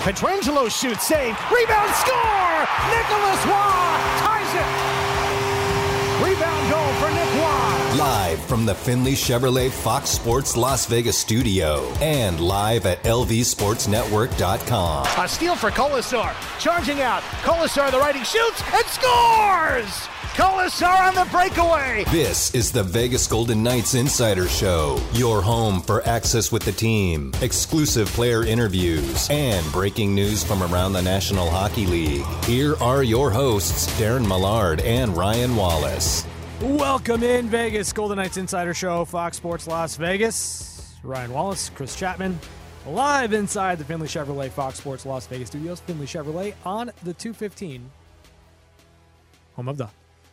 Pietrangelo shoots, save, rebound, score! Nicholas Waugh ties it! Rebound goal for Nick Waugh. Live from the Findlay Chevrolet Fox Sports Las Vegas studio and live at lvsportsnetwork.com. A steal for Colasar, charging out. Colasar, the righty, shoots and scores! Colasar on the breakaway. This is the Vegas Golden Knights Insider Show, your home for access with the team, exclusive player interviews, and breaking news from around the National Hockey League. Here are your hosts, Darren Millard and Ryan Wallace. Welcome in, Vegas Golden Knights Insider Show, Fox Sports Las Vegas. Ryan Wallace, Chris Chapman, live inside the Findlay Chevrolet Fox Sports Las Vegas studios. Findlay Chevrolet on the 215, home of the...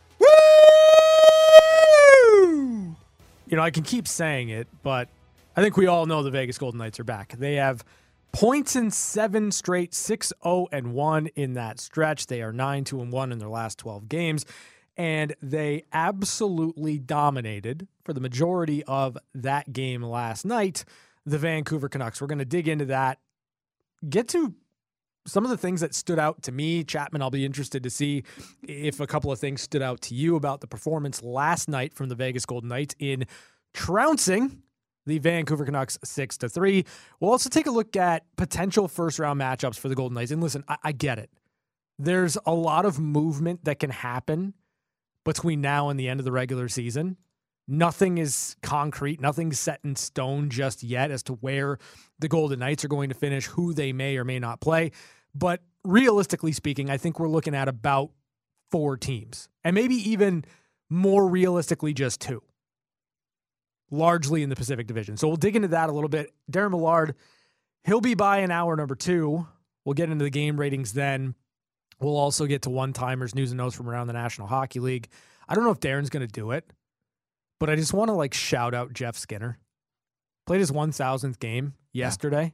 You know, I can keep saying it, but I think we all know the Vegas Golden Knights are back. They have points in 7 straight, 6-0-1 in that stretch. They are 9-2-1 in their last 12 games, and they absolutely dominated for the majority of that game last night, the Vancouver Canucks. We're going to dig into that, get to some of the things that stood out to me. Chapman, I'll be interested to see if a couple of things stood out to you about the performance last night from the Vegas Golden Knights in trouncing the Vancouver Canucks 6-3. We'll also take a look at potential first-round matchups for the Golden Knights. And listen, I get it. There's a lot of movement that can happen between now and the end of the regular season. Nothing is concrete. Nothing's set in stone just yet as to where the Golden Knights are going to finish, who they may or may not play. But realistically speaking, I think we're looking at about 4 teams, and maybe even more realistically, just 2, largely in the Pacific Division. So we'll dig into that a little bit. Darren Millard, he'll be by in hour number 2. We'll get into the game ratings then. We'll also get to one-timers, news and notes from around the National Hockey League. I don't know if Darren's going to do it, but I just want to shout out Jeff Skinner. Played his 1,000th game yesterday.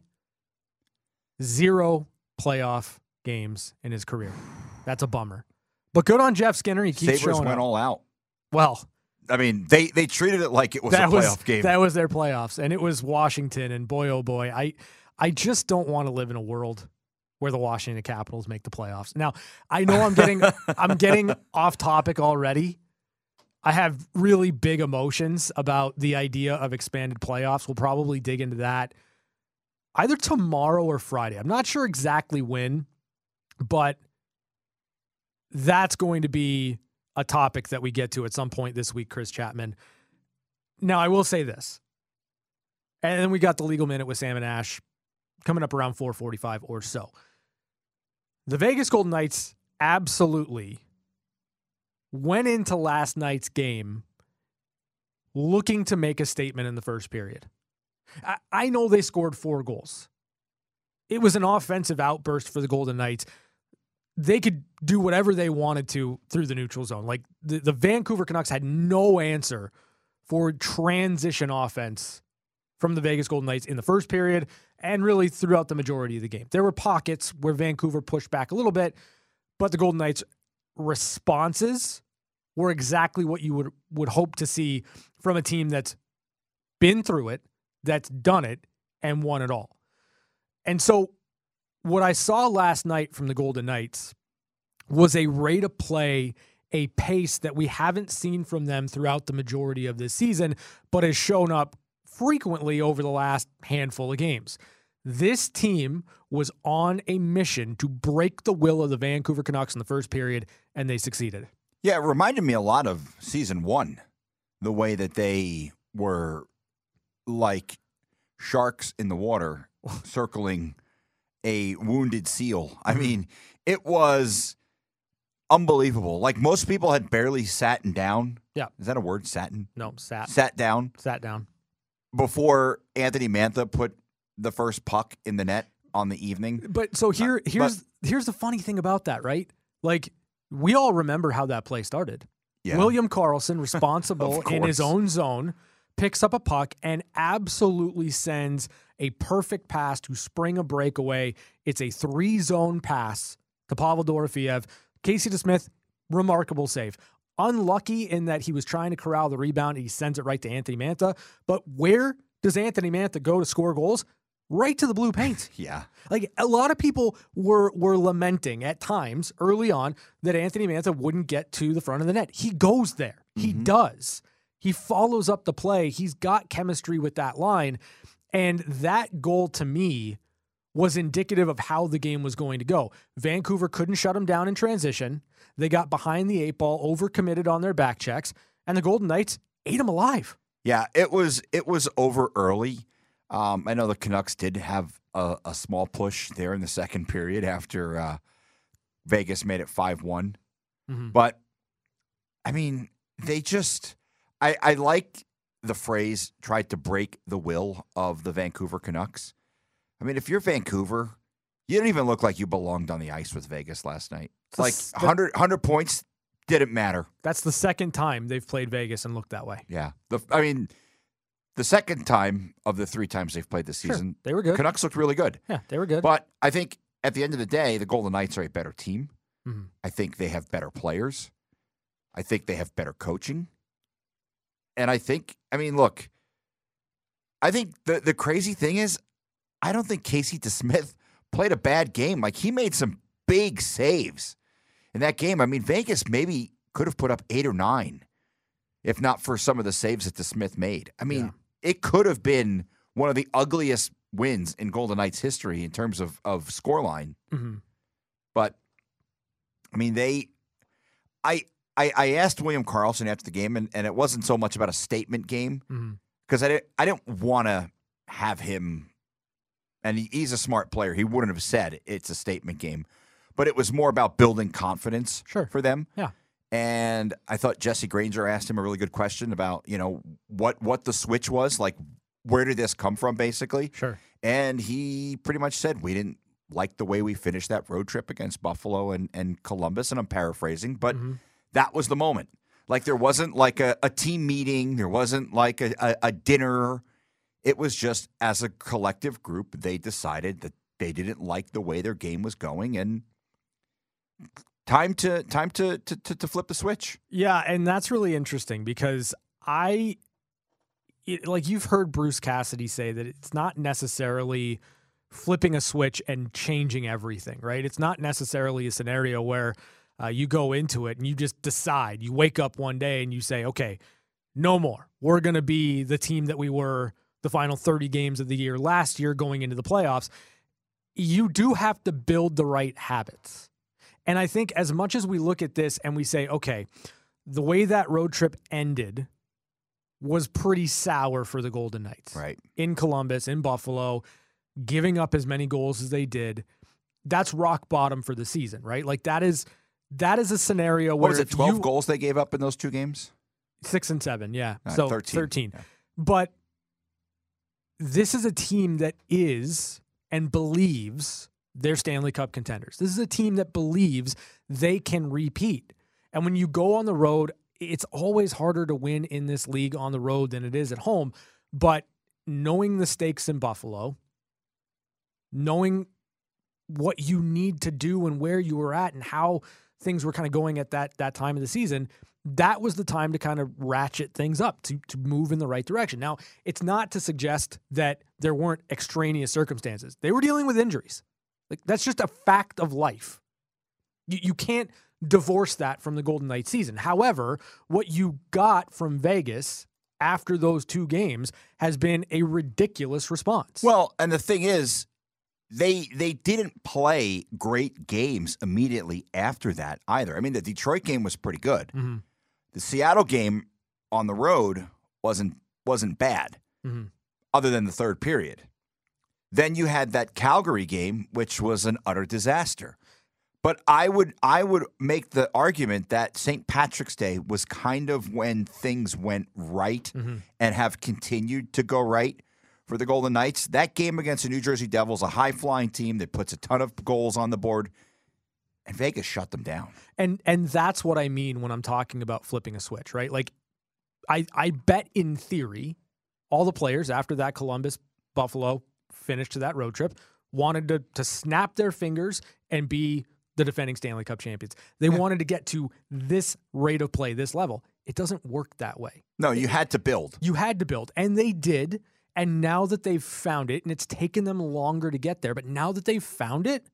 0 playoff games in his career. That's a bummer. But good on Jeff Skinner. He keeps Sabres showing went up. all out. Well, I mean, they treated it like it was a playoff game. That was their playoffs, and it was Washington. And boy, oh boy, I just don't want to live in a world where the Washington Capitals make the playoffs. Now, I know I'm getting off topic already. I have really big emotions about the idea of expanded playoffs. We'll probably dig into that either tomorrow or Friday. I'm not sure exactly when, but that's going to be a topic that we get to at some point this week, Chris Chapman. Now, I will say this, and then we got the Legal Minute with Sam and Ash coming up around 4:45 or so. The Vegas Golden Knights absolutely went into last night's game looking to make a statement in the first period. I know they scored 4 goals. It was an offensive outburst for the Golden Knights. They could do whatever they wanted to through the neutral zone. Like the Vancouver Canucks had no answer for transition offense from the Vegas Golden Knights in the first period and really throughout the majority of the game. There were pockets where Vancouver pushed back a little bit, but the Golden Knights' responses were exactly what you would hope to see from a team that's been through it, that's done it, and won it all. And so what I saw last night from the Golden Knights was a rate of play, a pace that we haven't seen from them throughout the majority of this season, but has shown up frequently over the last handful of games. This team was on a mission to break the will of the Vancouver Canucks in the first period, and they succeeded. Yeah, it reminded me a lot of season 1, the way that they were like sharks in the water circling a wounded seal. I mean, it was unbelievable. Like, most people had barely sat down. Yeah. Is that a word? Satin? No, sat down. Sat down. Before Anthony Mantha put the first puck in the net on the evening. But so here's the funny thing about that, right? Like, we all remember how that play started. Yeah. William Karlsson, responsible in his own zone, picks up a puck and absolutely sends a perfect pass to spring a breakaway. It's a 3-zone pass to Pavel Dorofeev. Casey DeSmith, remarkable save. Unlucky in that he was trying to corral the rebound and he sends it right to Anthony Mantha. But where does Anthony Mantha go to score goals? right to the blue paint. Yeah. Like a lot of people were lamenting at times early on that Anthony Mantha wouldn't get to the front of the net. He goes there. He does. He follows up the play. He's got chemistry with that line. And that goal to me was indicative of how the game was going to go. Vancouver couldn't shut him down in transition. They got behind the 8 ball, overcommitted on their back checks, and the Golden Knights ate him alive. Yeah, it was over early. I know the Canucks did have a small push there in the second period after Vegas made it 5-1. But, I mean, they just – I like the phrase tried to break the will of the Vancouver Canucks. I mean, if you're Vancouver, you don't even look like you belonged on the ice with Vegas last night. Like 100 points didn't matter. That's the second time they've played Vegas and looked that way. Yeah. The second time of the 3 times they've played this season, they were good. Canucks looked really good. Yeah, they were good. But I think at the end of the day, the Golden Knights are a better team. I think they have better players. I think they have better coaching. And I think the crazy thing is, I don't think Casey DeSmith played a bad game. Like, he made some big saves in that game. I mean, Vegas maybe could have put up 8 or 9 if not for some of the saves that DeSmith made. I mean, it could have been one of the ugliest wins in Golden Knights history in terms of scoreline. But, I mean, I asked William Karlsson after the game, and it wasn't so much about a statement game because I didn't want to have him. And he's a smart player. He wouldn't have said it's a statement game. But it was more about building confidence for them. Yeah. And I thought Jesse Granger asked him a really good question about, what the switch was. Like, where did this come from, basically? Sure. And he pretty much said, we didn't like the way we finished that road trip against Buffalo and Columbus. And I'm paraphrasing. But that was the moment. Like, there wasn't like a team meeting. There wasn't like a dinner. It was just, as a collective group, they decided that they didn't like the way their game was going, and time to flip the switch. Yeah, and that's really interesting because you've heard Bruce Cassidy say that it's not necessarily flipping a switch and changing everything, right? It's not necessarily a scenario where you go into it and you just decide. You wake up one day and you say, okay, no more. We're going to be the team that we were the final 30 games of the year last year going into the playoffs. You do have to build the right habits. And I think as much as we look at this and we say, okay, the way that road trip ended was pretty sour for the Golden Knights. Right. In Columbus, in Buffalo, giving up as many goals as they did. That's rock bottom for the season, right? Like that is a scenario where what was it, 12 goals they gave up in those 2 games? 6 and 7, yeah. Right, so 13. Yeah. But this is a team that is and believes they're Stanley Cup contenders. This is a team that believes they can repeat. And when you go on the road, it's always harder to win in this league on the road than it is at home. But knowing the stakes in Buffalo, knowing what you need to do and where you were at and how things were kind of going at that time of the season, that was the time to kind of ratchet things up, to move in the right direction. Now, it's not to suggest that there weren't extraneous circumstances. They were dealing with injuries. Like, that's just a fact of life. You can't divorce that from the Golden Knights season. However, what you got from Vegas after those 2 games has been a ridiculous response. Well, and the thing is, they didn't play great games immediately after that either. I mean, the Detroit game was pretty good. The Seattle game on the road wasn't bad, other than the third period. Then you had that Calgary game, which was an utter disaster. But I would make the argument that St. Patrick's Day was kind of when things went right and have continued to go right for the Golden Knights. That game against the New Jersey Devils, a high-flying team that puts a ton of goals on the board, and Vegas shut them down. And that's what I mean when I'm talking about flipping a switch, right? Like, I bet in theory, all the players after that Columbus-Buffalo finish to that road trip wanted to snap their fingers and be the defending Stanley Cup champions. They wanted to get to this rate of play, this level. It doesn't work that way. No, you had to build. You had to build, and they did. And now that they've found it, and it's taken them longer to get there, but now that they've found it,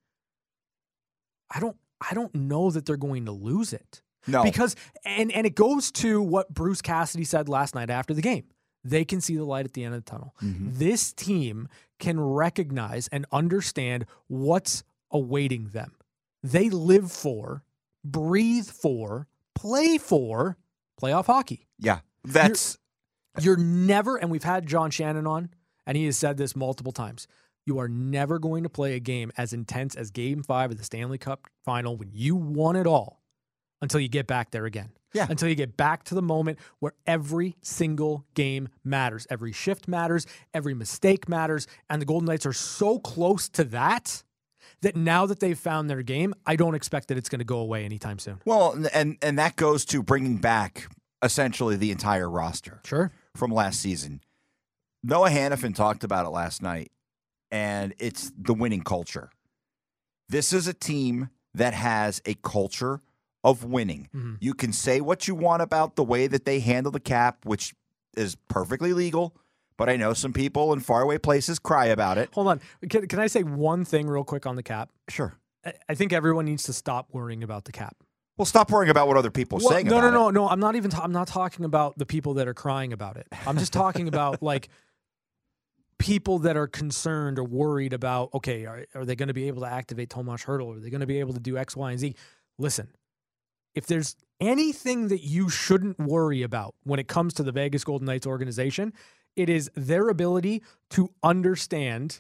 I don't know that they're going to lose it. No. Because and it goes to what Bruce Cassidy said last night after the game. They can see the light at the end of the tunnel. This team can recognize and understand what's awaiting them. They live for, breathe for, play for playoff hockey. Yeah. You're never, and we've had John Shannon on, and he has said this multiple times, you are never going to play a game as intense as Game 5 of the Stanley Cup Final when you won it all until you get back there again. Yeah. Until you get back to the moment where every single game matters. Every shift matters. Every mistake matters. And the Golden Knights are so close to that now that they've found their game, I don't expect that it's going to go away anytime soon. Well, and that goes to bringing back essentially the entire roster. Sure. From last season. Noah Hannafin talked about it last night, and it's the winning culture. This is a team that has a culture of winning. Mm-hmm. You can say what you want about the way that they handle the cap, which is perfectly legal, but I know some people in faraway places cry about it. Hold on. Can I say one thing real quick on the cap? Sure. I think everyone needs to stop worrying about the cap. Well, stop worrying about what other people are saying about it. No. I'm not even. I'm not talking about the people that are crying about it. I'm just talking about like people that are concerned or worried about. Okay, are they going to be able to activate Tomas Hertl? Are they going to be able to do X, Y, and Z? Listen, if there's anything that you shouldn't worry about when it comes to the Vegas Golden Knights organization, it is their ability to understand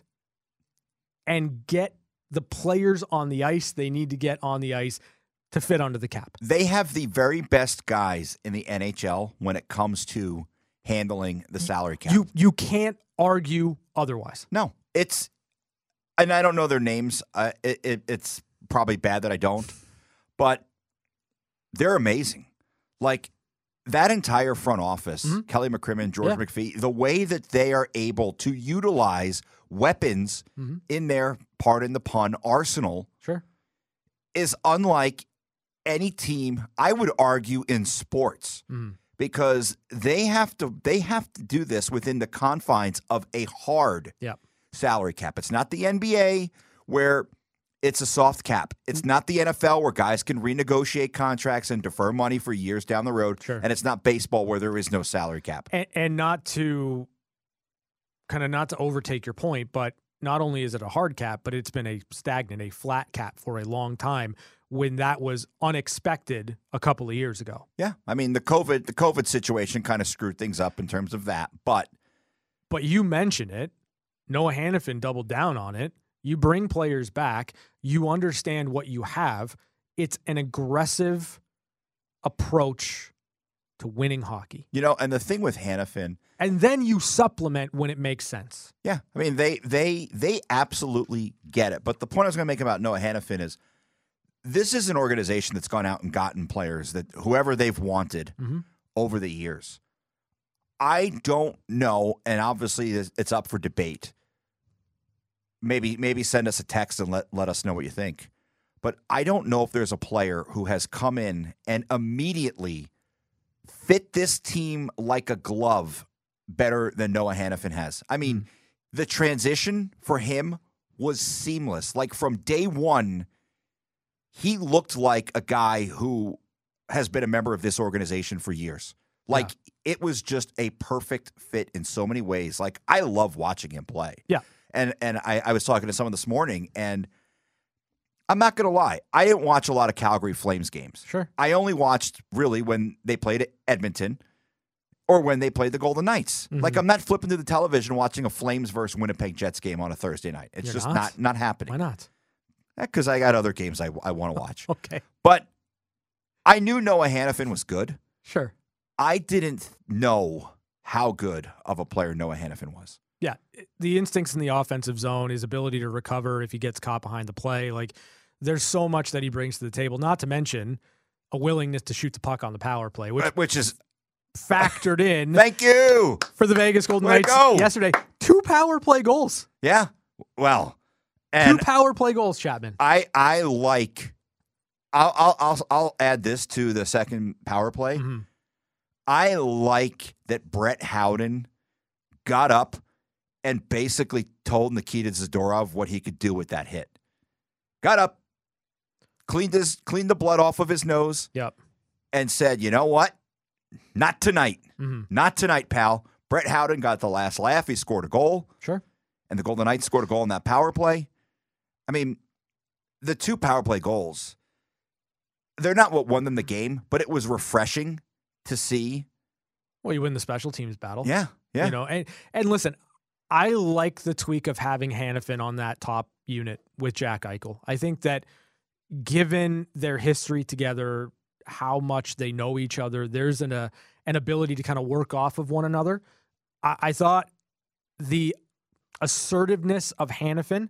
and get the players on the ice they need to get on the ice to fit under the cap. They have the very best guys in the NHL when it comes to handling the salary cap. You can't argue otherwise. No, and I don't know their names. It's probably bad that I don't, but they're amazing. Like that entire front office, Kelly McCrimmon, George McPhee, the way that they are able to utilize weapons in their, pardon the pun, arsenal is unlike any team, I would argue, in sports, because they have to do this within the confines of a hard salary cap. It's not the NBA where it's a soft cap. It's not the NFL where guys can renegotiate contracts and defer money for years down the road. And it's not baseball where there is no salary cap. And not to overtake your point, but not only is it a hard cap, but it's been a stagnant, a flat cap for a long time, when that was unexpected a couple of years ago. Yeah. I mean, the COVID situation kind of screwed things up in terms of that. But you mention it. Noah Hannafin doubled down on it. You bring players back. You understand what you have. It's an aggressive approach to winning hockey. You know, and the thing with Hannafin, and then you supplement when it makes sense. Yeah. I mean, they absolutely get it. But the point I was going to make about Noah Hannafin is this is an organization that's gone out and gotten players that whoever they've wanted over the years. I don't know, and obviously it's up for debate. Maybe send us a text and let us know what you think. But I don't know if there's a player who has come in and immediately fit this team like a glove better than Noah Hannafin has. I mean, the transition for him was seamless. Like from day one, he looked like a guy who has been a member of this organization for years. Like it was just a perfect fit in so many ways. Like I love watching him play. Yeah. And I was talking to someone this morning, and I'm not going to lie. I didn't watch a lot of Calgary Flames games. Sure. I only watched really when they played at Edmonton or when they played the Golden Knights. Like I'm not flipping to the television watching a Flames versus Winnipeg Jets game on a Thursday night. It's You're just not? not happening. Why not? Because I got other games I want to watch. Okay. But I knew Noah Hannafin was good. Sure. I didn't know how good of a player Noah Hannafin was. Yeah. The instincts in the offensive zone, his ability to recover if he gets caught behind the play. Like, there's so much that he brings to the table, not to mention a willingness to shoot the puck on the power play, which is factored in. Thank you. For the Vegas Golden Way to Knights go. yesterday. 2 power play goals. Yeah. Well, and 2 power play goals, Chapman. I like. I'll add this to the second power play. I like that Brett Howden got up and basically told Nikita Zadorov what he could do with that hit. Got up, cleaned the blood off of his nose, Yep. and said, "You know what? Not tonight. Not tonight, pal." Brett Howden got the last laugh. He scored a goal. Sure. And the Golden Knights scored a goal in that power play. I mean, the 2 power play goals, they're not what won them the game, but it was refreshing to see. Well, you win the special teams battle. Yeah. You know, and listen, I like the tweak of having Hanifin on that top unit with Jack Eichel. I think that given their history together, how much they know each other, there's an ability to kind of work off of one another. I thought the assertiveness of Hanifin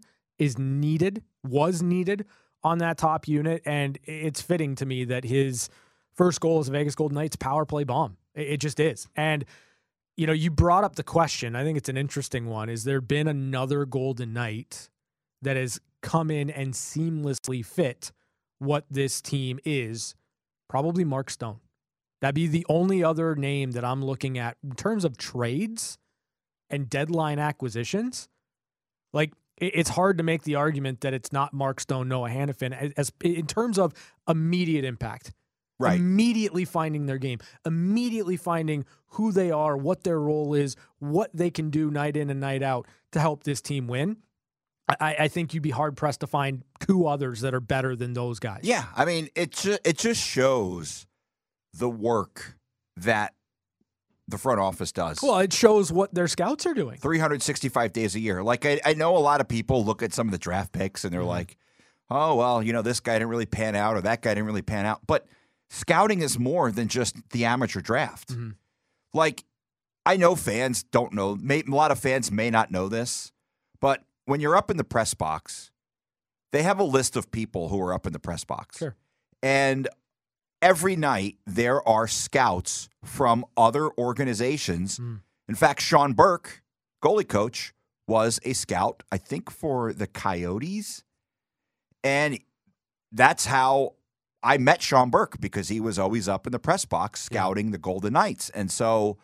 was needed on that top unit, and it's fitting to me that his first goal as a Vegas Golden Knights power play bomb. It just is. And, you know, you brought up the question. I think it's an interesting one. Is there been another Golden Knight that has come in and seamlessly fit what this team is? Probably Mark Stone. That'd be the only other name that I'm looking at in terms of trades and deadline acquisitions. Like, it's hard to make the argument that it's not Mark Stone, Noah Hanifin, as in terms of immediate impact. Right. Immediately finding their game, immediately finding who they are, what their role is, what they can do night in and night out to help this team win. I think you'd be hard-pressed to find 2 others that are better than those guys. Yeah, I mean, it just shows the work that the front office does. Well, it shows what their scouts are doing. 365 days a year. Like, I know a lot of people look at some of the draft picks and they're like, oh, well, you know, this guy didn't really pan out or that guy didn't really pan out. But scouting is more than just the amateur draft. Like, I know fans don't know. A lot of fans may not know this, but when you're up in the press box, they have a list of people who are up in the press box. Sure. And every night there are scouts from other organizations. In fact, Sean Burke, goalie coach, was a scout, I think, for the Coyotes. And that's how I met Sean Burke, because he was always up in the press box scouting the Golden Knights. And so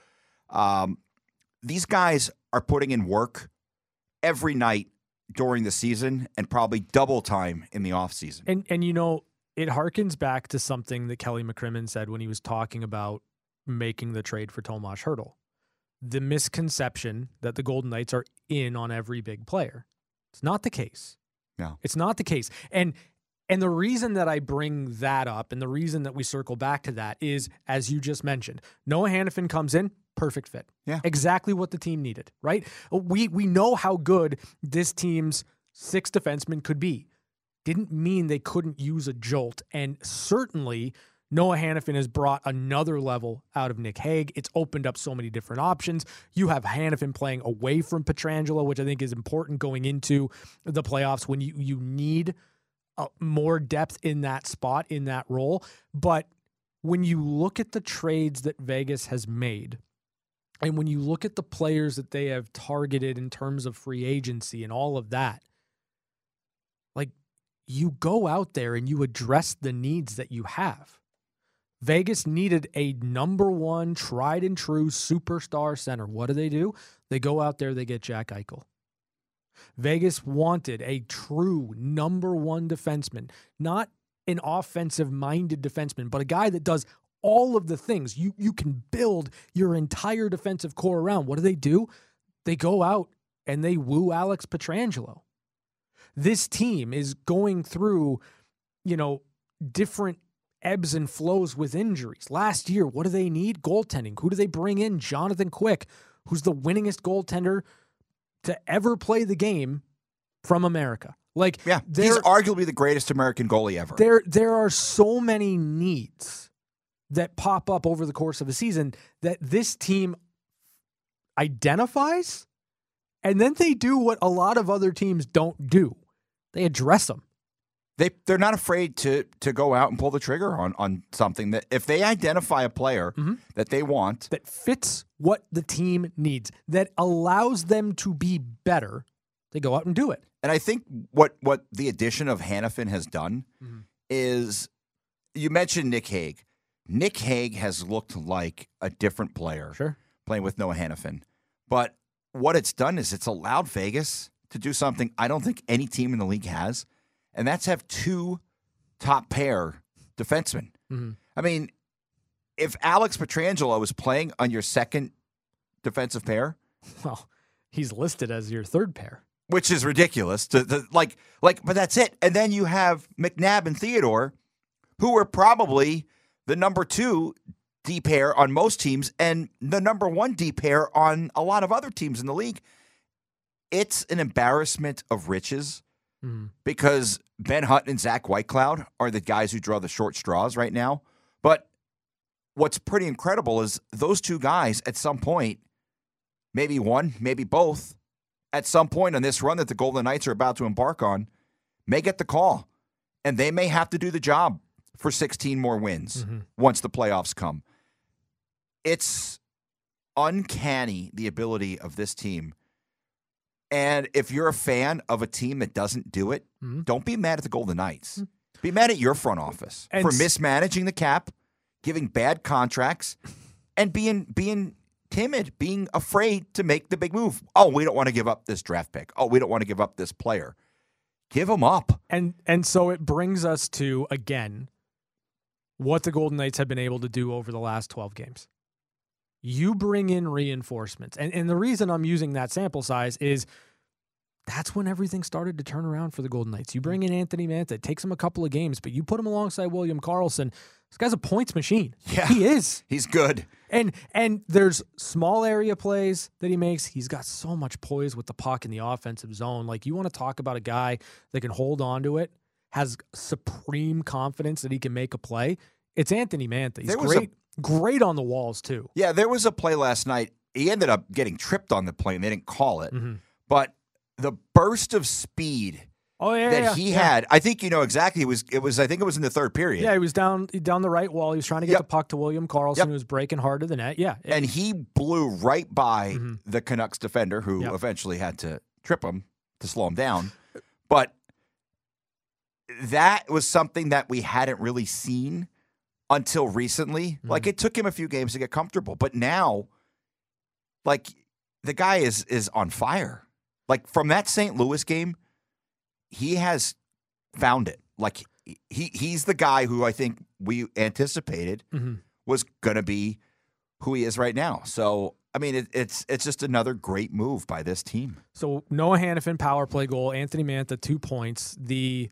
these guys are putting in work every night during the season and probably double time in the offseason. And you know, it harkens back to something that Kelly McCrimmon said when he was talking about making the trade for Tomas Hertl. The misconception that the Golden Knights are in on every big player. It's not the case. No. It's not the case. And the reason that I bring that up and the reason that we circle back to that is, as you just mentioned, Noah Hanifin comes in, perfect fit. Yeah. Exactly what the team needed, right? We know how good this team's 6 defensemen could be. Didn't mean they couldn't use a jolt. And certainly Noah Hanifin has brought another level out of Nick Hague. It's opened up so many different options. You have Hanifin playing away from Pietrangelo, which I think is important going into the playoffs when you need more depth in that spot, in that role. But when you look at the trades that Vegas has made, and when you look at the players that they have targeted in terms of free agency and all of that, like, you go out there and you address the needs that you have. Vegas needed a number 1 tried and true superstar center. What do? They go out there, they get Jack Eichel. Vegas wanted a true number 1 defenseman, not an offensive-minded defenseman, but a guy that does all of the things you can build your entire defensive core around. What do? They go out and they woo Alex Pietrangelo. This team is going through, different ebbs and flows with injuries. Last year, what do they need? Goaltending. Who do they bring in? Jonathan Quick, who's the winningest goaltender to ever play the game from America. Like, yeah, he's arguably the greatest American goalie ever. There are so many needs that pop up over the course of a season that this team identifies, and then they do what a lot of other teams don't do. They address them. They're not afraid to go out and pull the trigger on something that, if they identify a player that they want, that fits what the team needs, that allows them to be better, they go out and do it. And I think what the addition of Hanifin has done is, you mentioned Nick Hague. Nick Hague has looked like a different player Sure. playing with Noah Hanifin. But what it's done is it's allowed Vegas to do something I don't think any team in the league has, and that's have two top pair defensemen. Mm-hmm. I mean, if Alex Pietrangelo was playing on your second defensive pair, Well, he's listed as your third pair. which is ridiculous. But that's it. And then you have McNabb and Theodore, who are probably the number 2 D pair on most teams and the number 1 D pair on a lot of other teams in the league. It's an embarrassment of riches because Ben Hutton and Zach Whitecloud are the guys who draw the short straws right now. But what's pretty incredible is those two guys at some point, maybe one, maybe both, at some point on this run that the Golden Knights are about to embark on, may get the call. And they may have to do the job for 16 more wins once the playoffs come. It's uncanny, the ability of this team. And if you're a fan of a team that doesn't do it, don't be mad at the Golden Knights. Be mad at your front office for mismanaging the cap, giving bad contracts, and being timid, being afraid to make the big move. Oh, we don't want to give up this draft pick. Oh, we don't want to give up this player. Give them up. And so it brings us to, again, what the Golden Knights have been able to do over the last 12 games. You bring in reinforcements. And the reason I'm using that sample size is that's when everything started to turn around for the Golden Knights. You bring in Anthony Mantha. It takes him a couple of games, but you put him alongside William Karlsson. This guy's a points machine. Yeah, he is. He's good. And there's small area plays that he makes. He's got so much poise with the puck in the offensive zone. Like, you want to talk about a guy that can hold on to it, has supreme confidence that he can make a play. It's Anthony Mantha. He's great on the walls, too. Yeah, there was a play last night. He ended up getting tripped on the play, and they didn't call it. But the burst of speed he had, I think you know exactly. It was. I think it was in the third period. Yeah, he was down the right wall. He was trying to get the puck to William Karlsson, who was breaking hard to the net. Yeah, and he blew right by the Canucks defender, who eventually had to trip him to slow him down. But that was something that we hadn't really seen until recently. Like, it took him a few games to get comfortable, but now, like, the guy is on fire. Like, from that St. Louis game, he has found it. Like, he's the guy who I think we anticipated was going to be who he is right now. So, I mean, it's just another great move by this team. So, Noah Hanifin, power play goal. Anthony Mantha, 2 points. The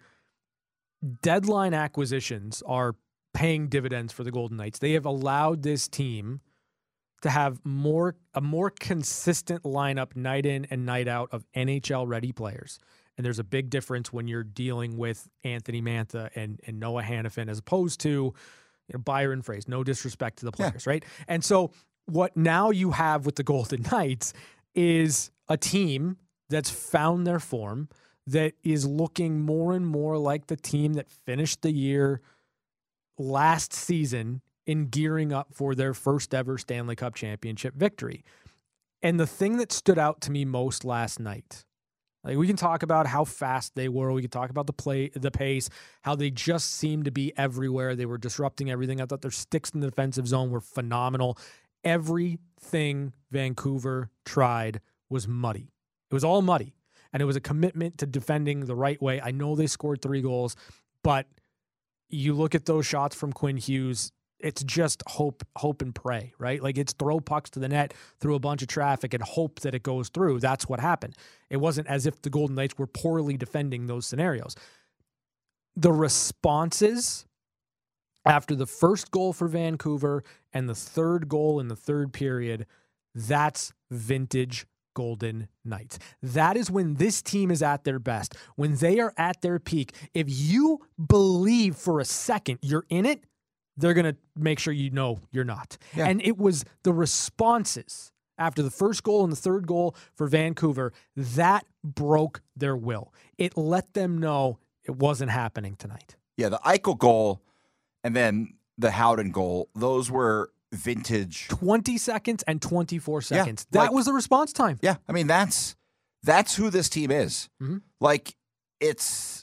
deadline acquisitions are paying dividends for the Golden Knights. They have allowed this team to have a more consistent lineup night in and night out of NHL-ready players. And there's a big difference when you're dealing with Anthony Mantha and Noah Hanifin as opposed to Byron Froese. No disrespect to the players, right? And so what now you have with the Golden Knights is a team that's found their form, that is looking more and more like the team that finished the year last season in gearing up for their first ever Stanley Cup championship victory. And the thing that stood out to me most last night, like, we can talk about how fast they were, we can talk about the pace, how they just seemed to be everywhere. They were disrupting everything. I thought their sticks in the defensive zone were phenomenal. Everything Vancouver tried was muddy. It was all muddy. And it was a commitment to defending the right way. I know they scored 3 goals, but you look at those shots from Quinn Hughes, it's just hope and pray, right? Like, it's throw pucks to the net through a bunch of traffic and hope that it goes through. That's what happened. It wasn't as if the Golden Knights were poorly defending those scenarios. The responses after the first goal for Vancouver and the third goal in the third period, that's vintage Golden Knights. That is when this team is at their best, when they are at their peak. If you believe for a second you're in it, they're going to make sure you know you're not. Yeah. And it was the responses after the first goal and the third goal for Vancouver that broke their will. It let them know it wasn't happening tonight. Yeah, the Eichel goal and then the Howden goal, those were vintage. 20 seconds and 24 seconds. Yeah, that was the response time. Yeah, I mean, that's who this team is. Like, it's,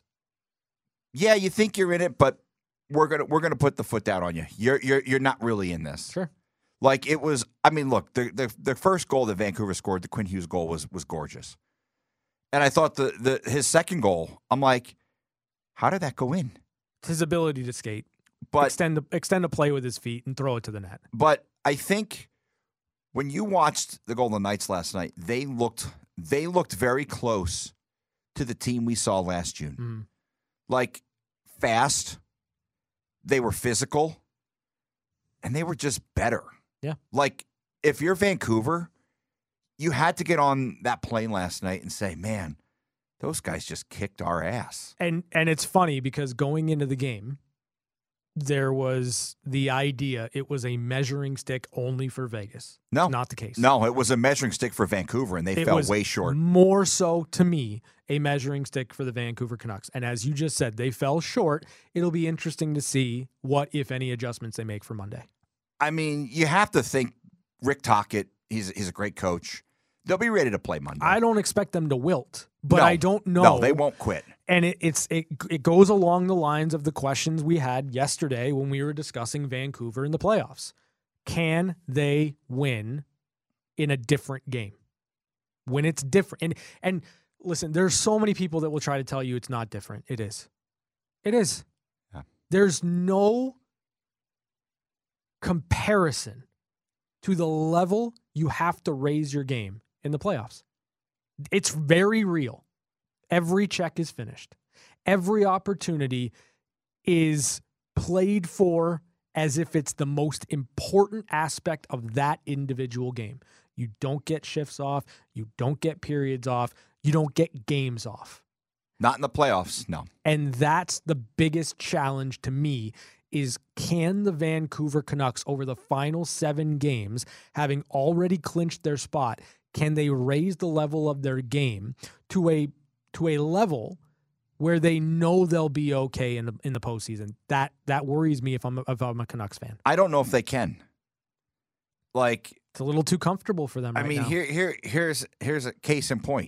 you think you're in it, but we're gonna put the foot down on you. You're not really in this. Sure. Like it was. I mean, look, the first goal that Vancouver scored, the Quinn Hughes goal, was gorgeous, and I thought his second goal, I'm like, how did that go in? His ability to skate, but extend the play with his feet and throw it to the net. But I think when you watched the Golden Knights last night, they looked very close to the team we saw last June. Mm-hmm. Like fast, they were physical, and they were just better. Yeah. Like if you're Vancouver, you had to get on that plane last night and say, man, those guys just kicked our ass. And it's funny because going into the game, there was the idea it was a measuring stick only for Vegas. No. It's not the case. No, it was a measuring stick for Vancouver, and they fell way short. More so, to me, a measuring stick for the Vancouver Canucks. And as you just said, they fell short. It'll be interesting to see what, if any, adjustments they make for Monday. I mean, you have to think Rick Tocchet, he's a great coach. They'll be ready to play Monday. I don't expect them to wilt, but No. I don't know. No, they won't quit. And it goes along the lines of the questions we had yesterday when we were discussing Vancouver in the playoffs. Can they win in a different game? When it's different. And listen, there's so many people that will try to tell you it's not different. It is. It is. Yeah. There's no comparison to the level you have to raise your game in the playoffs. It's very real. Every check is finished. Every opportunity is played for as if it's the most important aspect of that individual game. You don't get shifts off. You don't get periods off. You don't get games off. Not in the playoffs, no. And that's the biggest challenge to me is, can the Vancouver Canucks over the final 7 games, having already clinched their spot, can they raise the level of their game to a level where they know they'll be okay in the postseason? That worries me if I'm a Canucks fan. I don't know if they can. Like, it's a little too comfortable for them. I mean, now. here's a case in point.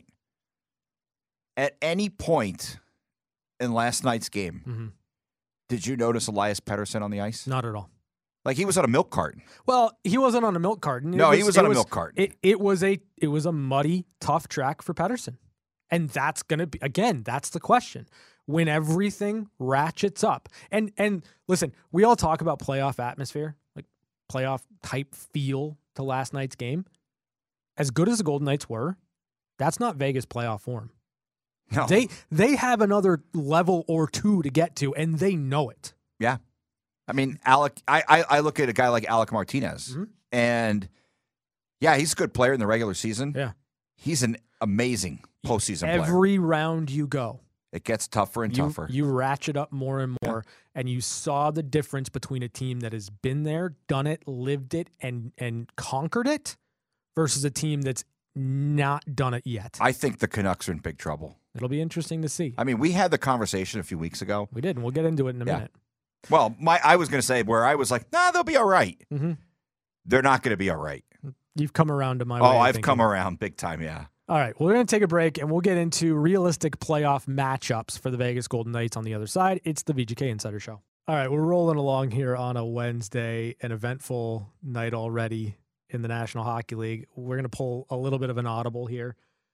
At any point in last night's game, Mm-hmm. did you notice Elias Pettersson on the ice? Not at all. Like he was on a milk carton. Well, he wasn't on a milk carton. He was on a milk carton. It was a muddy, tough track for Pettersson. And that's going to be, again, that's the question. When everything ratchets up. And listen, we all talk about playoff atmosphere, like playoff type feel to last night's game. As good as the Golden Knights were, that's not Vegas playoff form. No. They have another level or two to get to, and they know it. Yeah. I mean, Alec, I look at a guy like Alec Martinez, Mm-hmm. and yeah, he's a good player in the regular season. Yeah. He's an amazing postseason player. Every round you go, It gets tougher and tougher. You ratchet up more and more, and you saw the difference between a team that has been there, done it, lived it, and conquered it versus a team that's not done it yet. I think the Canucks are in big trouble. It'll be interesting to see. I mean, we had the conversation a few weeks ago. We did, and we'll get into it in a minute. Well, I was going to say where I was like, nah, they'll be all right. Mm-hmm. They're not going to be all right. You've come around to my way. Oh, of I've thinking. come around big time, yeah. All right, well, we're going to take a break, and we'll get into realistic playoff matchups for the Vegas Golden Knights on the other side. It's the VGK Insider Show. All right, we're rolling along here on a Wednesday, an eventful night already in the National Hockey League. We're going to pull a little bit of an audible here.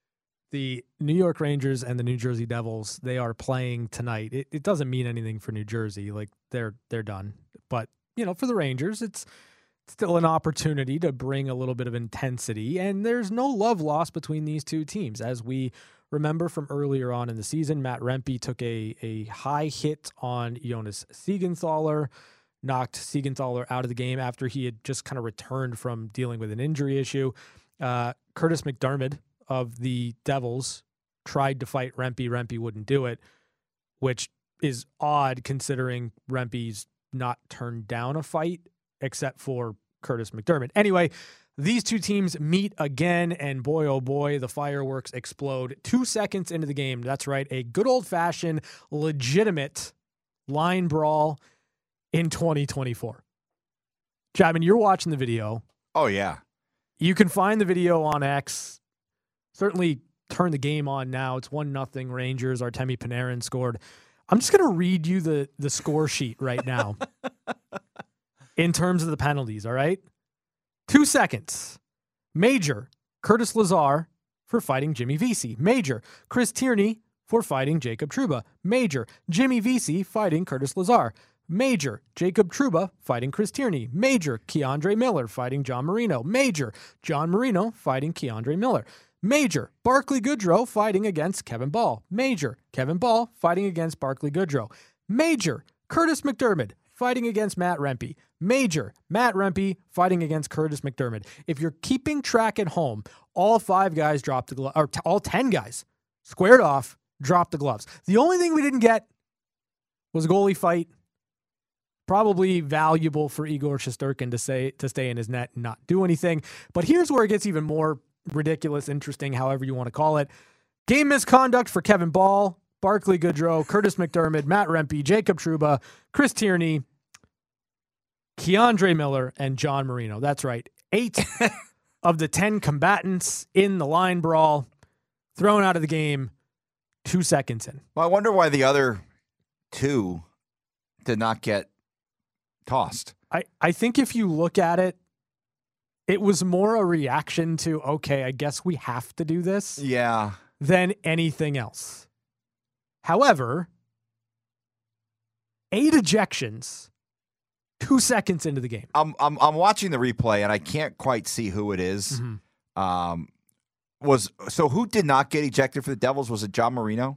The New York Rangers and the New Jersey Devils, they are playing tonight. It doesn't mean anything for New Jersey. Like, they're done. But, you know, for the Rangers, it's still an opportunity to bring a little bit of intensity, and there's no love lost between these two teams. As we remember from earlier on in the season, Matt Rempe took a high hit on Jonas Siegenthaler, knocked Siegenthaler out of the game after he had just kind of returned from dealing with an injury issue. Curtis McDermott of the Devils tried to fight Rempe. Rempe wouldn't do it, which is odd considering Rempe's not turned down a fight, except for Curtis McDermott. Anyway, these two teams meet again, and boy, oh boy, the fireworks explode 2 seconds into the game. That's right, a good old-fashioned, legitimate line brawl in 2024. Chapman, you're watching the video. Oh, yeah. You can find the video on X. Certainly turn the game on now. It's 1-0 Rangers. Artemi Panarin scored. I'm just going to read you the score sheet right now. In terms of the penalties, all right? 2 seconds. Major, Curtis Lazar for fighting Jimmy Vesey. Major, Chris Tierney for fighting Jacob Trouba. Major, Jimmy Vesey fighting Curtis Lazar. Major, Jacob Trouba fighting Chris Tierney. Major, Keandre Miller fighting John Marino. Major, John Marino fighting Keandre Miller. Major, Barclay Goodrow fighting against Kevin Ball. Major, Kevin Ball fighting against Barclay Goodrow. Major, Curtis McDermott fighting against Matt Rempe. Major, Matt Rempe fighting against Curtis McDermott. If you're keeping track at home, all 5 guys dropped the glove, or all 10 guys squared off, dropped the gloves. The only thing we didn't get was a goalie fight. Probably valuable for Igor Shesterkin to stay in his net and not do anything. But here's where it gets even more ridiculous, interesting, however you want to call it. Game misconduct for Kevin Ball, Barclay Goodrow, Curtis McDermott, Matt Rempe, Jacob Trouba, Chris Tierney, Keandre Miller, and John Marino. That's right. 8 of the 10 combatants in the line brawl thrown out of the game 2 seconds in. Well, I wonder why the other 2 did not get tossed. I think if you look at it, it was more a reaction to, okay, I guess we have to do this. Yeah. Than anything else. However, 8 ejections 2 seconds into the game. I'm watching the replay and I can't quite see who it is. Mm-hmm. So who did not get ejected for the Devils? Was it John Marino?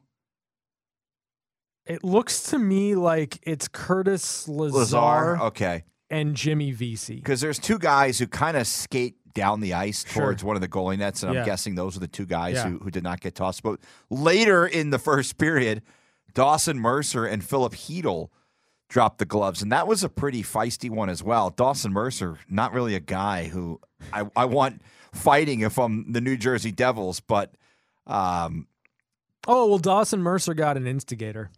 It looks to me like it's Curtis Lazar. Okay. And Jimmy Vesey. Because there's 2 guys who kind of skate down the ice towards one of the goalie nets, and I'm guessing those are the 2 guys who did not get tossed. But later in the first period, Dawson Mercer and Philip Hedl dropped the gloves, and that was a pretty feisty one as well. Dawson Mercer, not really a guy who I want fighting if I'm the New Jersey Devils, but Dawson Mercer got an instigator.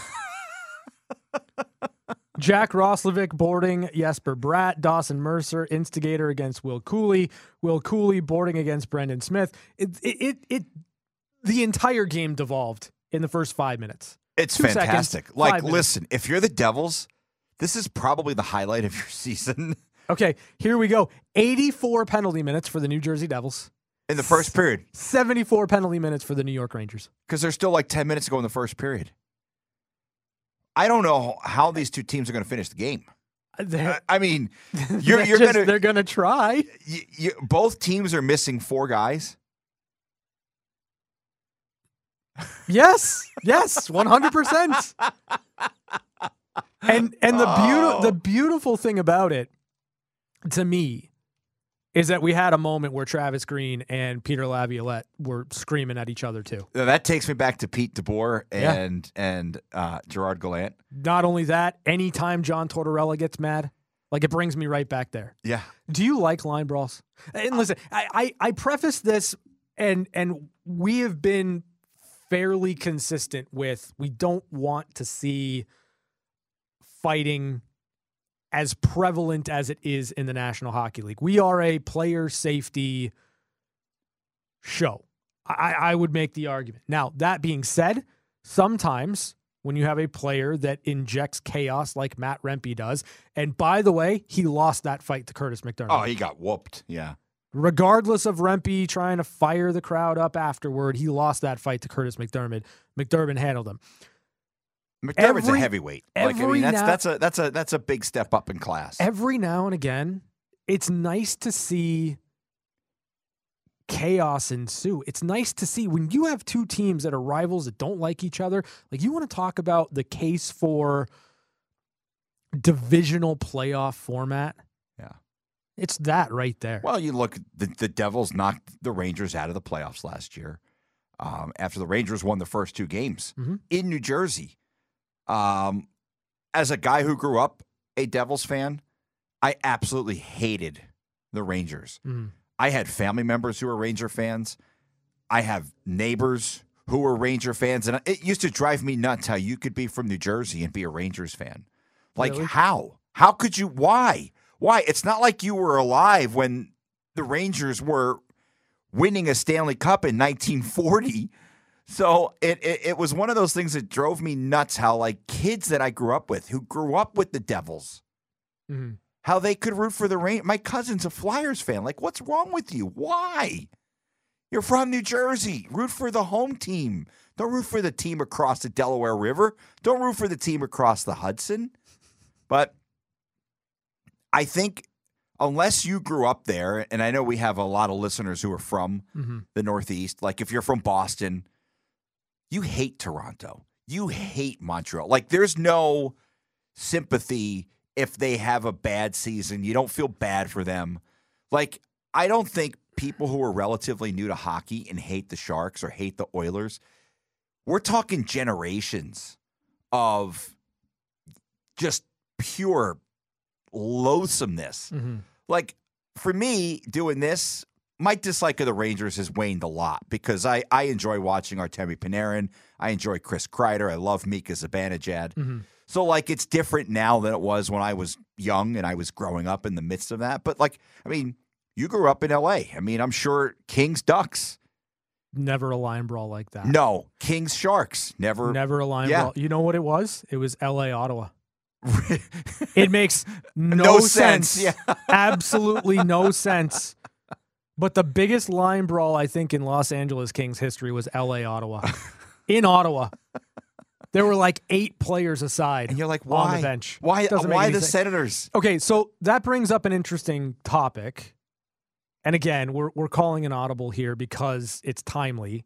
Jack Roslovic boarding Jesper Bratt. Dawson Mercer, instigator against Will Cooley. Will Cooley boarding against Brendan Smith. The entire game devolved in the first 5 minutes. It's 2 fantastic. Seconds, listen, if you're the Devils, this is probably the highlight of your season. Okay, here we go. 84 penalty minutes for the New Jersey Devils. In the first period. 74 penalty minutes for the New York Rangers. Because there's still 10 minutes to go in the first period. I don't know how these 2 teams are going to finish the game. I mean, they're going to try. Both teams are missing 4 guys. Yes, 100%. And the beautiful thing about it, to me, is that we had a moment where Travis Green and Peter Laviolette were screaming at each other too. That takes me back to Pete DeBoer and Gerard Gallant. Not only that, anytime John Tortorella gets mad, it brings me right back there. Yeah. Do you like line brawls? And listen, I preface this, and we have been fairly consistent with, we don't want to see fighting as prevalent as it is in the National Hockey League. We are a player safety show. I would make the argument. Now, that being said, sometimes when you have a player that injects chaos like Matt Rempe does, and by the way, he lost that fight to Curtis McDermott. Oh, he got whooped. Yeah. Regardless of Rempe trying to fire the crowd up afterward, he lost that fight to Curtis McDermott. McDermott handled him. McDermott's a heavyweight. That's a big step up in class. Every now and again, it's nice to see chaos ensue. It's nice to see when you have 2 teams that are rivals that don't like each other. You want to talk about the case for divisional playoff format? Yeah. It's that right there. Well, you look, the Devils knocked the Rangers out of the playoffs last year after the Rangers won the first 2 games in New Jersey. As a guy who grew up a Devils fan, I absolutely hated the Rangers. I had family members who were Ranger fans. I have neighbors who were Ranger fans. And it used to drive me nuts how you could be from New Jersey and be a Rangers fan. Really? How? How could you? Why? It's not like you were alive when the Rangers were winning a Stanley Cup in 1940. So it was one of those things that drove me nuts how kids that I grew up with, who grew up with the Devils, how they could root for the Rangers. My cousin's a Flyers fan. Like, what's wrong with you? Why? You're from New Jersey. Root for the home team. Don't root for the team across the Delaware River. Don't root for the team across the Hudson. But I think unless you grew up there, and I know we have a lot of listeners who are from the Northeast, like if you're from Boston, you hate Toronto. You hate Montreal. Like, there's no sympathy if they have a bad season. You don't feel bad for them. Like, I don't think people who are relatively new to hockey and hate the Sharks or hate the Oilers, we're talking generations of just pure loathsomeness. Like, for me, doing this, my dislike of the Rangers has waned a lot because I enjoy watching Artemi Panarin. I enjoy Chris Kreider. I love Mika Zibanejad. So, like, it's different now than it was when I was young and I was growing up in the midst of that. But, like, I mean, you grew up in L.A. I mean, I'm sure Kings Ducks. Never a line brawl like that. No. Kings Sharks. Never a line brawl. You know what it was? It was L.A. Ottawa. It makes no sense. Yeah. Absolutely no sense. But the biggest line brawl, I think, in Los Angeles Kings history was L.A. Ottawa. In Ottawa. There were like 8 players aside. And you're like, why? On the bench. Why the sense. Senators? Okay, so that brings up an interesting topic. And again, we're calling an audible here because it's timely.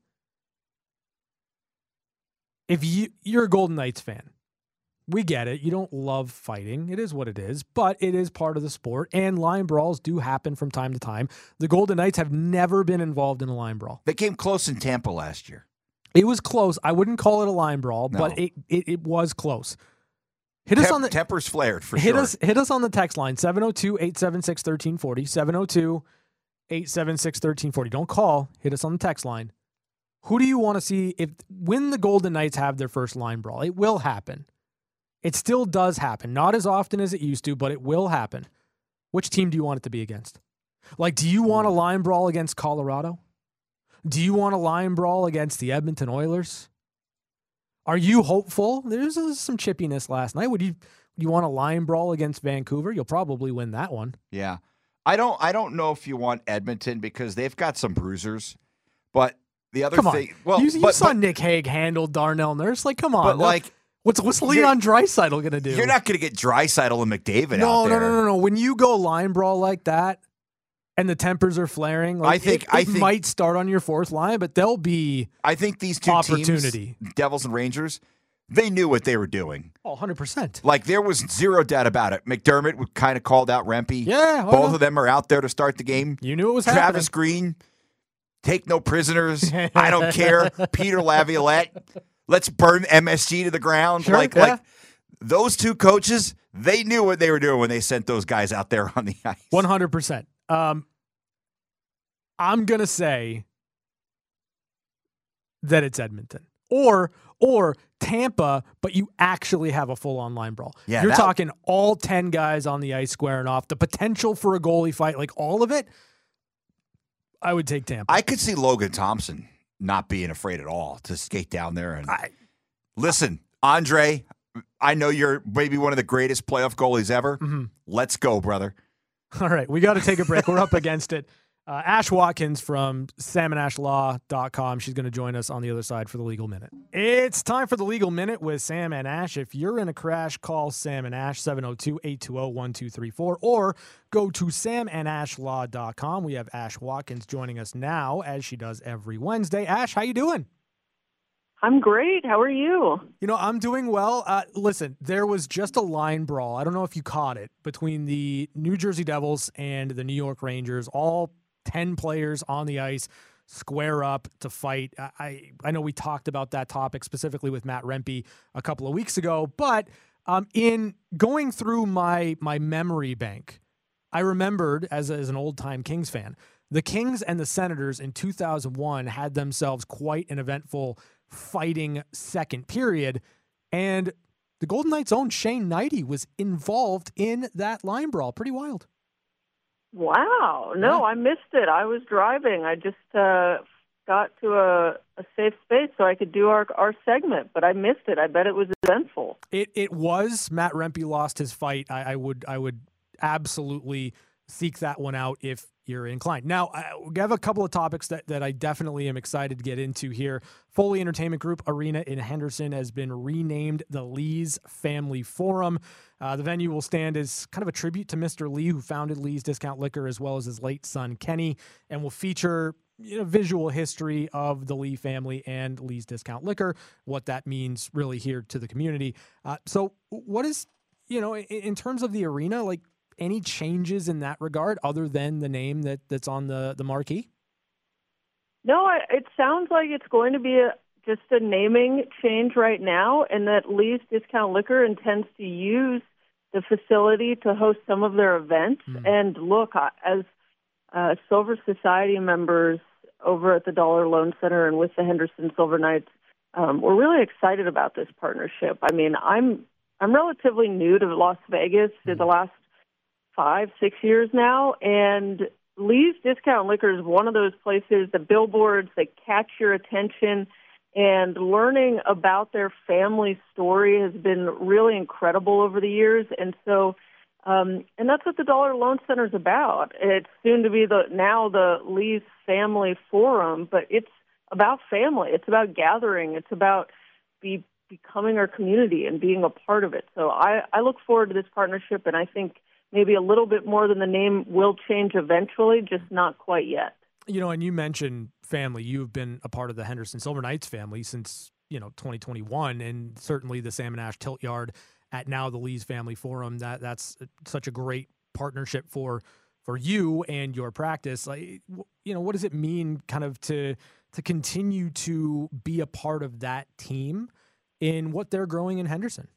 If you're a Golden Knights fan, we get it. You don't love fighting. It is what it is, but it is part of the sport, and line brawls do happen from time to time. The Golden Knights have never been involved in a line brawl. They came close in Tampa last year. It was close. I wouldn't call it a line brawl, but it was close. Hit us on the tempers flared for sure. Hit us on the text line 702-876-1340. 702-876-1340. Don't call. Hit us on the text line. Who do you want to see when the Golden Knights have their first line brawl? It will happen. It still does happen. Not as often as it used to, but it will happen. Which team do you want it to be against? Like, do you want a line brawl against Colorado? Do you want a line brawl against the Edmonton Oilers? Are you hopeful? There's some chippiness last night. Would you want a line brawl against Vancouver? You'll probably win that one. Yeah. I don't know if you want Edmonton because they've got some bruisers. But the other thing, well, you saw Nick Hague handle Darnell Nurse. Like, come on. But like, what's Leon Draisaitl going to do? You're not going to get Draisaitl and McDavid out there. No. When you go line brawl like that and the tempers are flaring, like, I think might start on your fourth line, but there'll be I think these two opportunity. Teams, Devils and Rangers, they knew what they were doing. Oh, 100%. Like, there was zero doubt about it. McDermott kind of called out Rempe. Yeah. Both of them are out there to start the game. You knew it was Travis happening. Green, take no prisoners. I don't care. Peter Laviolette, let's burn MSG to the ground. Sure, like those two coaches, they knew what they were doing when they sent those guys out there on the ice. 100%. I'm going to say that it's Edmonton. Or Tampa, but you actually have a full-on line brawl. Yeah, You're talking all 10 guys on the ice squaring off. The potential for a goalie fight, like all of it, I would take Tampa. I could see Logan Thompson not being afraid at all to skate down there. And listen, Andre, I know you're maybe one of the greatest playoff goalies ever. Mm-hmm. Let's go, brother. All right, we got to take a break. We're up against it. Ash Watkins from SamandAshLaw.com. She's going to join us on the other side for the Legal Minute. It's time for the Legal Minute with Sam and Ash. If you're in a crash, call Sam and Ash, 702-820-1234, or go to SamandAshLaw.com. We have Ash Watkins joining us now, as she does every Wednesday. Ash, how you doing? I'm great. How are you? You know, I'm doing well. Listen, there was just a line brawl. I don't know if you caught it, between the New Jersey Devils and the New York Rangers. All 10 players on the ice square up to fight. I know we talked about that topic specifically with Matt Rempe a couple of weeks ago, but in going through my memory bank, I remembered, as an old-time Kings fan, the Kings and the Senators in 2001 had themselves quite an eventful fighting second period, and the Golden Knights' own Shane Knighty was involved in that line brawl. Pretty wild. Wow. No, I missed it. I was driving. I just got to a safe space so I could do our segment, but I missed it. I bet it was eventful. It was. Matt Rempe lost his fight. I would absolutely seek that one out if you're inclined. Now, we have a couple of topics that I definitely am excited to get into here. Foley Entertainment Group Arena in Henderson has been renamed the Lee's Family Forum. The venue will stand as kind of a tribute to Mr. Lee, who founded Lee's Discount Liquor, as well as his late son, Kenny, and will feature visual history of the Lee family and Lee's Discount Liquor, what that means really here to the community. So what is, in terms of the arena, like, any changes in that regard other than the name that's on the marquee? No, it sounds like it's going to be just a naming change right now, and that Lee's Discount Liquor intends to use the facility to host some of their events. And look, as Silver Society members over at the Dollar Loan Center and with the Henderson Silver Knights, we're really excited about this partnership. I mean, I'm relatively new to Las Vegas in the last 5-6 years now, and Lee's Discount Liquor is one of those places, the billboards that catch your attention, and learning about their family story has been really incredible over the years. And so, and that's what the Dollar Loan Center is about. It's soon to be the Lee's Family Forum, but it's about family. It's about gathering. It's about becoming our community and being a part of it. So I look forward to this partnership, and I think maybe a little bit more than the name will change eventually, just not quite yet. And you mentioned family. You've been a part of the Henderson Silver Knights family since, 2021, and certainly the Salmon Ash Tilt Yard at now the Lee's Family Forum. That's such a great partnership for you and your practice. Like, what does it mean kind of to continue to be a part of that team in what they're growing in Henderson?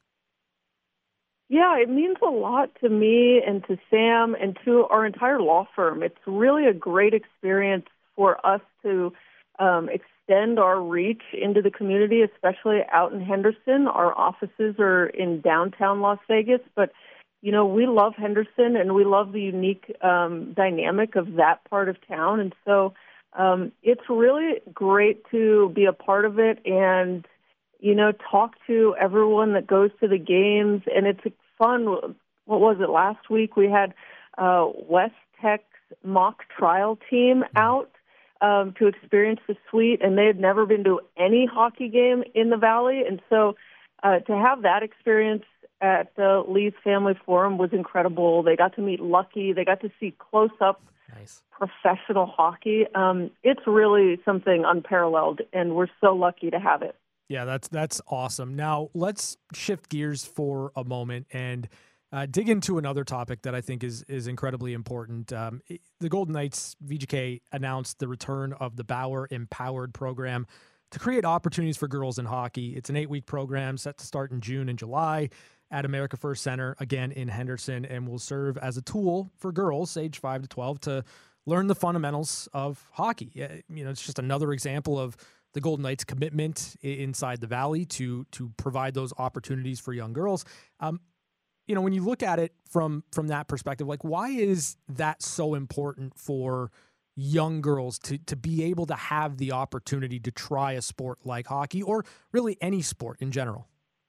Yeah, it means a lot to me and to Sam and to our entire law firm. It's really a great experience for us to extend our reach into the community, especially out in Henderson. Our offices are in downtown Las Vegas, but, we love Henderson and we love the unique dynamic of that part of town. And so it's really great to be a part of it and talk to everyone that goes to the games, and it's fun. What was it, last week we had West Tech's mock trial team out to experience the suite, and they had never been to any hockey game in the Valley, and so to have that experience at the Lee's Family Forum was incredible. They got to meet Lucky. They got to see close-up professional hockey. It's really something unparalleled, and we're so lucky to have it. Yeah, that's awesome. Now, let's shift gears for a moment and dig into another topic that I think is incredibly important. The Golden Knights, VGK, announced the return of the Bauer Empowered program to create opportunities for girls in hockey. It's an 8-week program set to start in June and July at America First Center, again in Henderson, and will serve as a tool for girls age 5 to 12 to learn the fundamentals of hockey. It's just another example of the Golden Knights' commitment inside the Valley to provide those opportunities for young girls. When you look at it from that perspective, like, why is that so important for young girls to be able to have the opportunity to try a sport like hockey, or really any sport in general?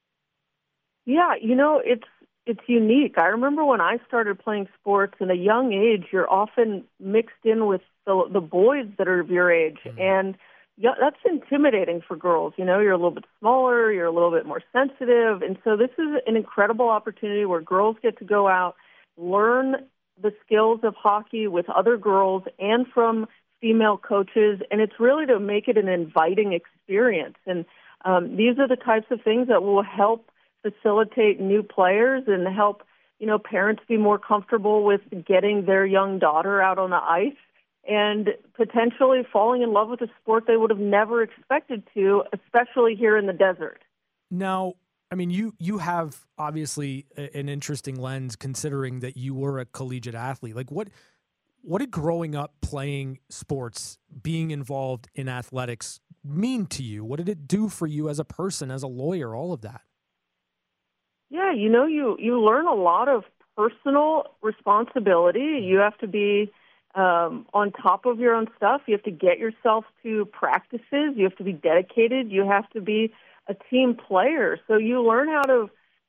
Yeah, it's unique. I remember when I started playing sports at a young age, you're often mixed in with the boys that are of your age, and that's intimidating for girls. You're a little bit smaller, you're a little bit more sensitive. And so this is an incredible opportunity where girls get to go out, learn the skills of hockey with other girls and from female coaches. And it's really to make it an inviting experience. And these are the types of things that will help facilitate new players and help, parents be more comfortable with getting their young daughter out on the ice and potentially falling in love with a sport they would have never expected to, especially here in the desert. Now, I mean, you have obviously an interesting lens considering that you were a collegiate athlete. Like, what did growing up playing sports, being involved in athletics mean to you? What did it do for you as a person, as a lawyer, all of that? Yeah, you learn a lot of personal responsibility. You have to be on top of your own stuff. You have to get yourself to practices. You have to be dedicated. You have to be a team player. So you learn how to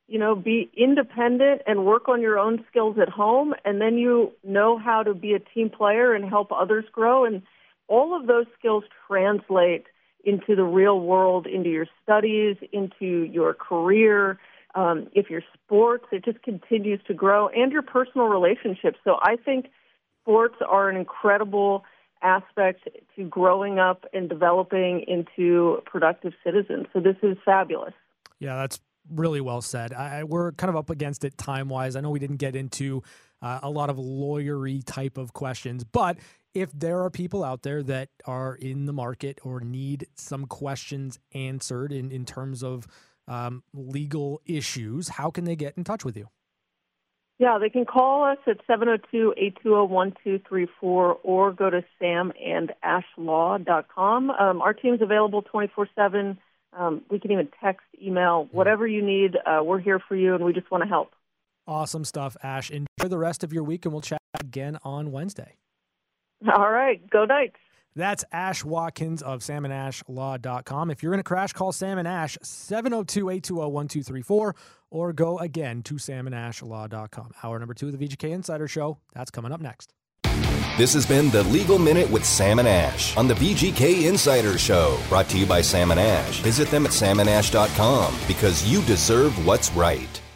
be independent and work on your own skills at home, and then you know how to be a team player and help others grow. And all of those skills translate into the real world, into your studies, into your career. If you're sports, it just continues to grow, and your personal relationships. So I think sports are an incredible aspect to growing up and developing into productive citizens. So this is fabulous. Yeah, that's really well said. We're kind of up against it time-wise. I know we didn't get into a lot of lawyery type of questions, but if there are people out there that are in the market or need some questions answered in terms of legal issues, how can they get in touch with you? Yeah, they can call us at 702-820-1234 or go to samandashlaw.com. Our team's available 24/7. We can even text, email, whatever you need. We're here for you, and we just want to help. Awesome stuff, Ash. Enjoy the rest of your week, and we'll chat again on Wednesday. All right. Go Knights. That's Ash Watkins of samandashlaw.com. If you're in a crash, call Sam and Ash, 702-820-1234, or go again to samandashlaw.com. Hour number 2 of the VGK Insider Show. That's coming up next. This has been the Legal Minute with Sam and Ash on the VGK Insider Show, brought to you by Sam and Ash. Visit them at samandashlaw.com because you deserve what's right.